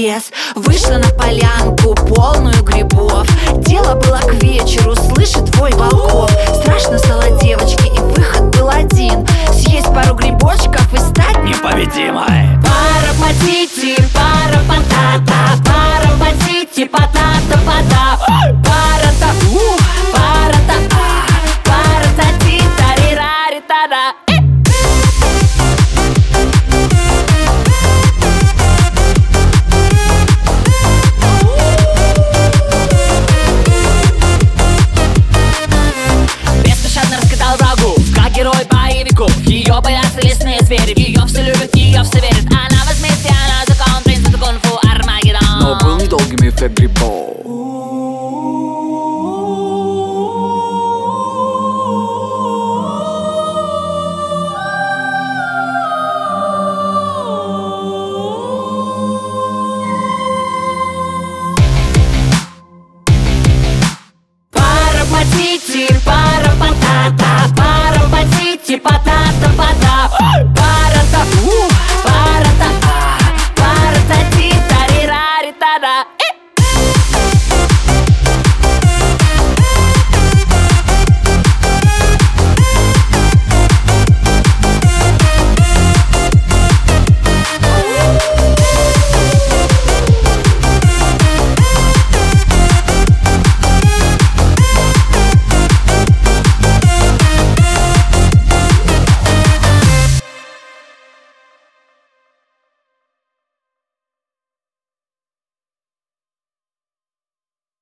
лес. Вышла на полянку, полную грибов. Дело было к вечеру, слышит твой волков. Страшно стало девочке, и выход был один: съесть пару грибочков и стать непобедимой. Пара патити, пара патата, пара патити, патата, пата. Пара-та, пара-та, пара-та-ти, тари-рари-та-да. Беспощадно раскатал врагу, как герой боевиков. Ее боятся лесные звери, ее все любят, ее все верят. Она возмездие, она закон, принцип кунг-фу, Армагеддон. Но был недолгим эффект грибов.